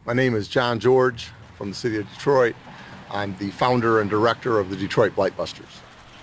My name is John George from the city of Detroit. I'm the founder and director of the Detroit Blightbusters.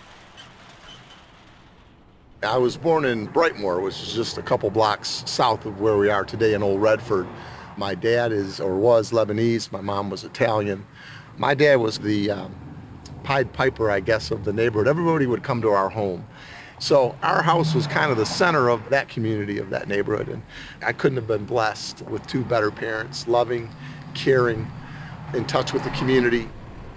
I was born in Brightmoor, which is just a couple blocks south of where we are today in Old Redford. My dad is, or was, Lebanese. My mom was Italian. My dad was the Pied Piper, I guess, of the neighborhood. Everybody would come to our home. So our house was kind of the center of that community, of that neighborhood. And I couldn't have been blessed with two better parents, loving, caring, in touch with the community.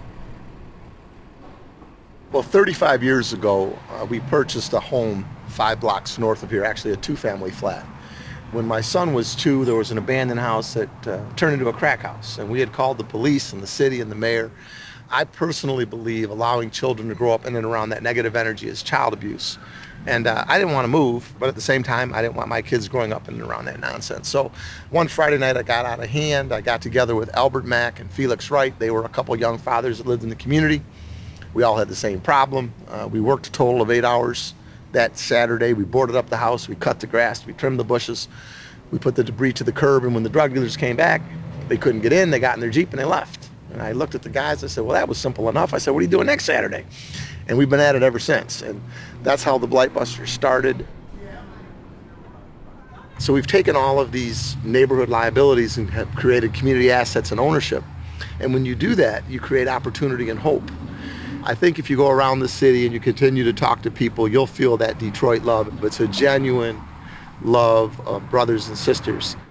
Well, 35 years ago, we purchased a home 5 blocks north of here, actually a 2-family flat. When my son was 2, there was an abandoned house that turned into a crack house. And we had called the police and the city and the mayor. I personally believe allowing children to grow up in and around that negative energy is child abuse. And I didn't want to move, but at the same time, I didn't want my kids growing up in and around that nonsense. So one Friday night, I got out of hand. I got together with Albert Mack and Felix Wright. They were a couple young fathers that lived in the community. We all had the same problem. We worked a total of 8 hours that Saturday. We boarded up the house. We cut the grass. We trimmed the bushes. We put the debris to the curb. And when the drug dealers came back, they couldn't get in. They got in their Jeep and they left. And I looked at the guys, I said, well, that was simple enough. I said, what are you doing next Saturday? And we've been at it ever since. And that's how the Blightbusters started. So we've taken all of these neighborhood liabilities and have created community assets and ownership. And when you do that, you create opportunity and hope. I think if you go around the city and you continue to talk to people, you'll feel that Detroit love. It's a genuine love of brothers and sisters.